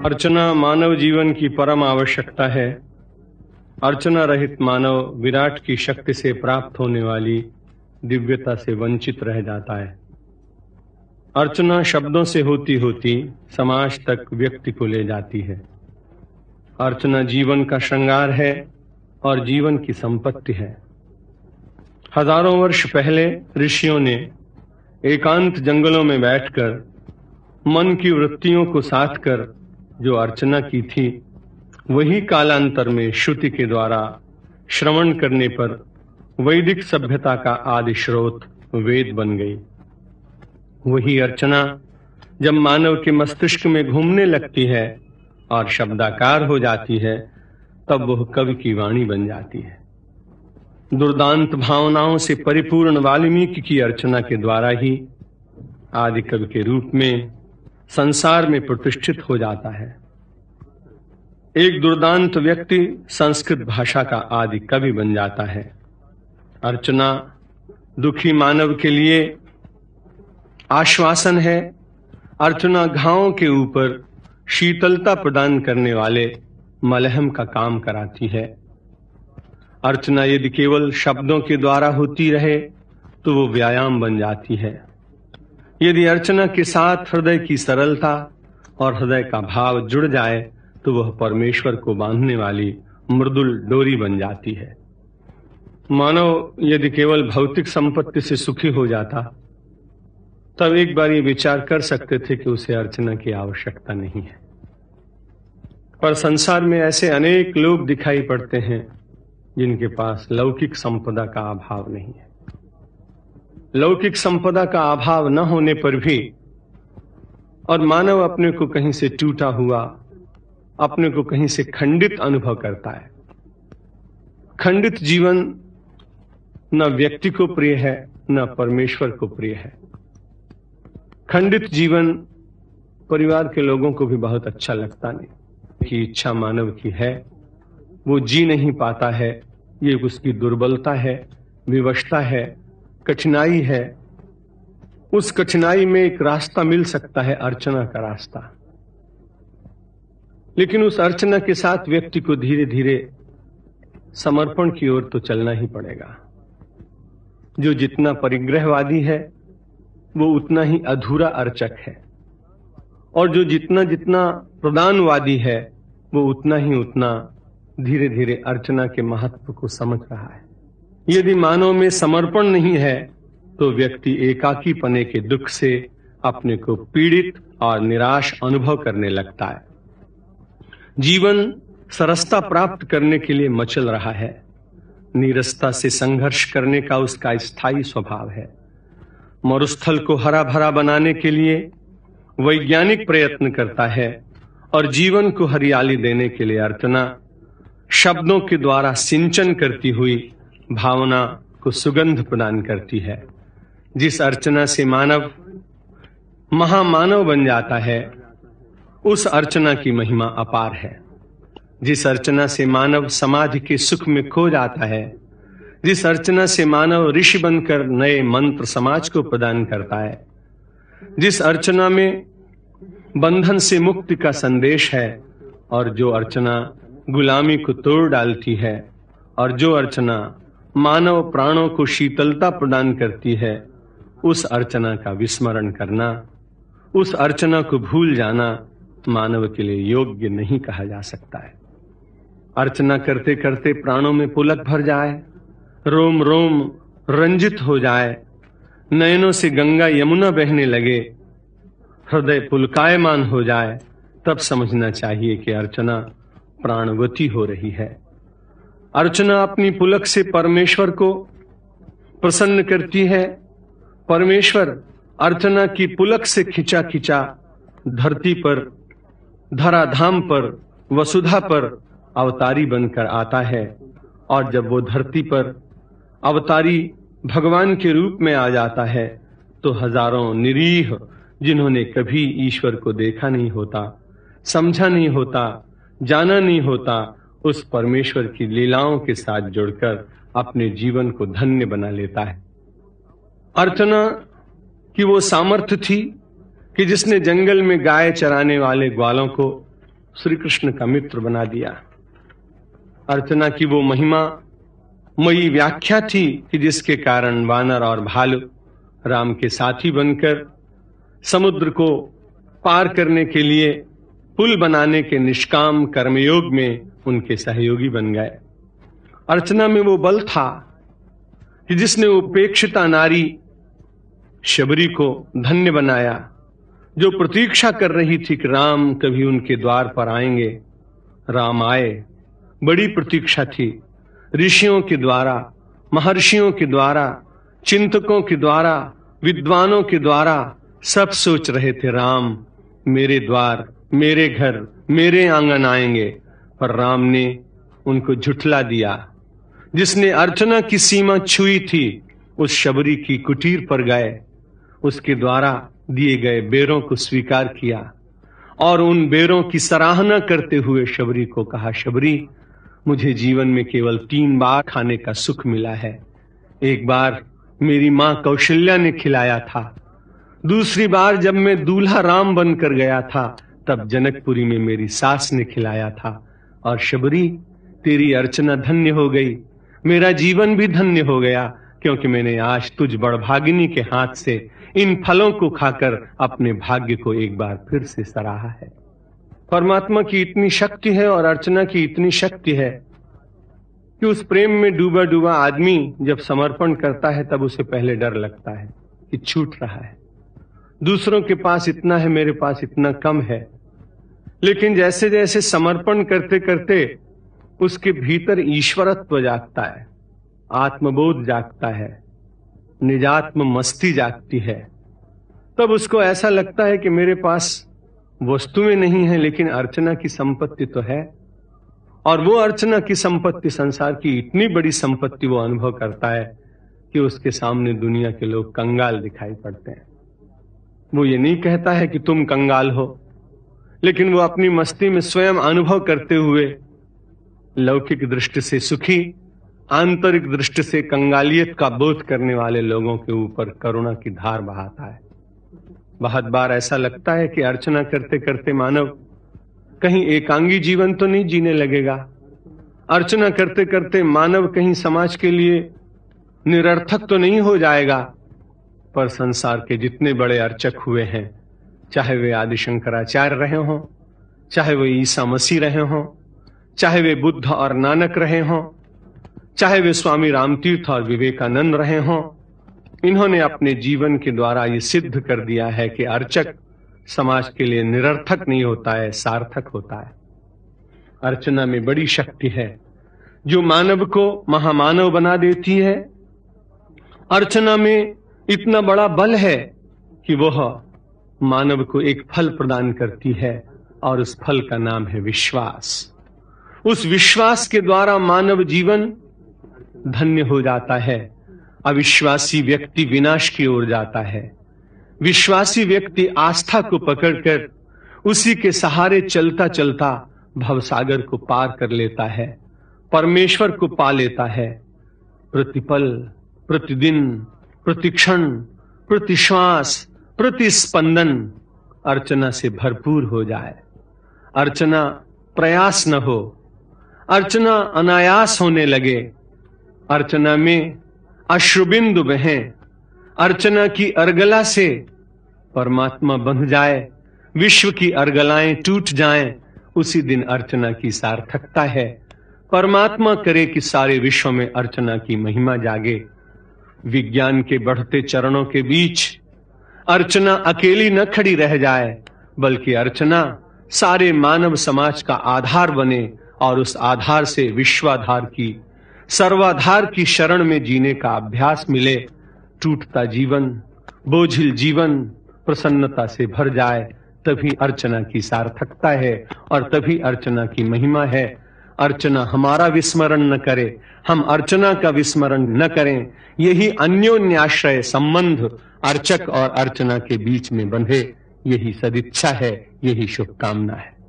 अर्चना मानव जीवन की परम आवश्यकता है। अर्चना रहित मानव विराट की शक्ति से प्राप्त होने वाली दिव्यता से वंचित रह जाता है। अर्चना शब्दों से होती होती समाज तक व्यक्ति को ले जाती है। अर्चना जीवन का श्रृंगार है और जीवन की संपत्ति है। हजारों वर्ष पहले ऋषियों ने एकांत जंगलों में बैठकर मन की वृत्तियों को साध कर जो अर्चना की थी, वही कालांतर में श्रुति के द्वारा श्रवण करने पर वैदिक सभ्यता का आदि स्रोत वेद बन गई। वही अर्चना जब मानव के मस्तिष्क में घूमने लगती है और शब्दाकार हो जाती है, तब वह कवि की वाणी बन जाती है। दुर्दांत भावनाओं से परिपूर्ण वाल्मीकि की अर्चना के द्वारा ही आदि कवि के रूप में संसार में प्रतिष्ठित हो जाता है। एक दुर्दांत व्यक्ति संस्कृत भाषा का आदि कवि बन जाता है। अर्चना दुखी मानव के लिए आश्वासन है। अर्चना घावों के ऊपर शीतलता प्रदान करने वाले मलहम का काम कराती है। अर्चना यदि केवल शब्दों के द्वारा होती रहे तो वो व्यायाम बन जाती है। यदि अर्चना के साथ हृदय की सरलता और हृदय का भाव जुड़ जाए तो वह परमेश्वर को बांधने वाली मृदुल डोरी बन जाती है। मानव यदि केवल भौतिक संपत्ति से सुखी हो जाता, तब एक बार ये विचार कर सकते थे कि उसे अर्चना की आवश्यकता नहीं है। पर संसार में ऐसे अनेक लोग दिखाई पड़ते हैं जिनके पास लौकिक संपदा का अभाव नहीं है। लौकिक संपदा का अभाव न होने पर भी और मानव अपने को कहीं से टूटा हुआ, अपने को कहीं से खंडित अनुभव करता है। खंडित जीवन न व्यक्ति को प्रिय है, न परमेश्वर को प्रिय है। खंडित जीवन परिवार के लोगों को भी बहुत अच्छा लगता नहीं। कि इच्छा मानव की है, वो जी नहीं पाता है, ये उसकी दुर्बलता है, विवशता है, कठिनाई है। उस कठिनाई में एक रास्ता मिल सकता है, अर्चना का रास्ता। लेकिन उस अर्चना के साथ व्यक्ति को धीरे धीरे समर्पण की ओर तो चलना ही पड़ेगा। जो जितना परिग्रहवादी है वो उतना ही अधूरा अर्चक है, और जो जितना जितना प्रदानवादी है वो उतना ही उतना धीरे धीरे अर्चना के महत्व को समझ रहा है। यदि मानव में समर्पण नहीं है तो व्यक्ति एकाकी पने के दुख से अपने को पीड़ित और निराश अनुभव करने लगता है। जीवन सरसता प्राप्त करने के लिए मचल रहा है। नीरसता से संघर्ष करने का उसका स्थायी स्वभाव है। मरुस्थल को हरा भरा बनाने के लिए वैज्ञानिक प्रयत्न करता है, और जीवन को हरियाली देने के लिए अर्चना शब्दों के द्वारा सिंचन करती हुई भावना को सुगंध प्रदान करती है। जिस अर्चना से मानव महामानव बन जाता है, उस अर्चना की महिमा अपार है। जिस अर्चना से मानव समाधि के सुख में खो जाता है, जिस अर्चना से मानव ऋषि बनकर नए मंत्र समाज को प्रदान करता है, जिस अर्चना में बंधन से मुक्ति का संदेश है, और जो अर्चना गुलामी को तोड़ डालती है, और जो अर्चना मानव प्राणों को शीतलता प्रदान करती है, उस अर्चना का विस्मरण करना, उस अर्चना को भूल जाना मानव के लिए योग्य नहीं कहा जा सकता है। अर्चना करते करते प्राणों में पुलक भर जाए, रोम रोम रंजित हो जाए, नयनों से गंगा यमुना बहने लगे, हृदय पुलकायमान हो जाए, तब समझना चाहिए कि अर्चना प्राणवती हो रही है। अर्चना अपनी पुलक से परमेश्वर को प्रसन्न करती है। परमेश्वर अर्चना की पुलक से खिंचा खिंचा धरती पर, धराधाम पर, वसुधा पर अवतारी बनकर आता है, और जब वो धरती पर अवतारी भगवान के रूप में आ जाता है तो हजारों निरीह जिन्होंने कभी ईश्वर को देखा नहीं होता, समझा नहीं होता, जाना नहीं होता, उस परमेश्वर की लीलाओं के साथ जुड़कर अपने जीवन को धन्य बना लेता है। अर्चना की वो सामर्थ्य थी कि जिसने जंगल में गाय चराने वाले ग्वालों को श्री कृष्ण का मित्र बना दिया। अर्चना की वो महिमा मई व्याख्या थी कि जिसके कारण वानर और भालू राम के साथी बनकर समुद्र को पार करने के लिए पुल बनाने के निष्काम कर्मयोग में उनके सहयोगी बन गए। अर्चना में वो बल था कि जिसने उपेक्षिता नारी शबरी को धन्य बनाया, जो प्रतीक्षा कर रही थी कि राम कभी उनके द्वार पर आएंगे। राम आए, बड़ी प्रतीक्षा थी। ऋषियों के द्वारा, महर्षियों के द्वारा, चिंतकों के द्वारा, विद्वानों के द्वारा सब सोच रहे थे राम मेरे द्वार, मेरे घर, मेरे आंगन आएंगे, पर राम ने उनको झुठला दिया। जिसने अर्चना की सीमा छुई थी उस शबरी की कुटीर पर गए, उसके द्वारा दिए गए बेरों को स्वीकार किया और उन बेरों की सराहना करते हुए शबरी को कहा, शबरी मुझे जीवन में केवल 3 बार खाने का सुख मिला है। एक बार मेरी मां कौशल्या ने खिलाया था, दूसरी बार जब मैं दूल्हा राम बनकर गया था तब जनकपुरी में मेरी सास ने खिलाया था। और शबरी तेरी अर्चना धन्य हो गई, मेरा जीवन भी धन्य हो गया, क्योंकि मैंने आज तुझ बड़भागिनी के हाथ से इन फलों को खाकर अपने भाग्य को एक बार फिर से सराहा है। परमात्मा की इतनी शक्ति है और अर्चना की इतनी शक्ति है कि उस प्रेम में डूबा डूबा आदमी जब समर्पण करता है तब उसे पहले डर लगता है कि छूट रहा है, दूसरों के पास इतना है, मेरे पास इतना कम है। लेकिन जैसे जैसे समर्पण करते करते उसके भीतर ईश्वरत्व जागता है, आत्मबोध जागता है, निजात्म मस्ती जागती है, तब उसको ऐसा लगता है कि मेरे पास वस्तुएं नहीं है लेकिन अर्चना की संपत्ति तो है। और वो अर्चना की संपत्ति, संसार की इतनी बड़ी संपत्ति वो अनुभव करता है कि उसके सामने दुनिया के लोग कंगाल दिखाई पड़ते हैं। वो ये नहीं कहता है कि तुम कंगाल हो, लेकिन वो अपनी मस्ती में स्वयं अनुभव करते हुए लौकिक दृष्टि से सुखी, आंतरिक दृष्टि से कंगालियत का बोध करने वाले लोगों के ऊपर करुणा की धार बहाता है। बहुत बार ऐसा लगता है कि अर्चना करते करते मानव कहीं एकांगी जीवन तो नहीं जीने लगेगा, अर्चना करते करते मानव कहीं समाज के लिए निरर्थक तो नहीं हो जाएगा। पर संसार के जितने बड़े अर्चक हुए हैं, चाहे वे आदि शंकराचार्य रहे हों, चाहे वे ईसा मसीह रहे हों, चाहे वे बुद्ध और नानक रहे हों, चाहे वे स्वामी रामतीर्थ और विवेकानंद रहे हों, इन्होंने अपने जीवन के द्वारा ये सिद्ध कर दिया है कि अर्चक समाज के लिए निरर्थक नहीं होता है, सार्थक होता है। अर्चना में बड़ी शक्ति है जो मानव को महामानव बना देती है। अर्चना में इतना बड़ा बल है कि वह मानव को एक फल प्रदान करती है और उस फल का नाम है विश्वास। उस विश्वास के द्वारा मानव जीवन धन्य हो जाता है। अविश्वासी व्यक्ति विनाश की ओर जाता है, विश्वासी व्यक्ति आस्था को पकड़कर उसी के सहारे चलता चलता भवसागर को पार कर लेता है, परमेश्वर को पा लेता है। प्रतिपल, प्रतिदिन, प्रतिक्षण, प्रतिश्वास, प्रतिस्पंदन अर्चना से भरपूर हो जाए। अर्चना प्रयास न हो, अर्चना अनायास होने लगे, अर्चना में अश्रुबिंदु बहें, अर्चना की अर्गला से परमात्मा बंध जाए, विश्व की अर्गलाएं टूट जाएं, उसी दिन अर्चना की सार्थकता है। परमात्मा करे कि सारे विश्व में अर्चना की महिमा जागे। विज्ञान के बढ़ते चरणों के बीच अर्चना अकेली न खड़ी रह जाए, बल्कि अर्चना सारे मानव समाज का आधार बने और उस आधार से विश्वाधार की, सर्वाधार की शरण में जीने का अभ्यास मिले। टूटता जीवन, बोझिल जीवन प्रसन्नता से भर जाए, तभी अर्चना की सार्थकता है और तभी अर्चना की महिमा है। अर्चना हमारा विस्मरण न करे, हम अर्चना का विस्मरण न करें, यही अन्योन्याश्रय संबंध अर्चक और अर्चना के बीच में बंधे, यही सदिच्छा है, यही शुभकामना है।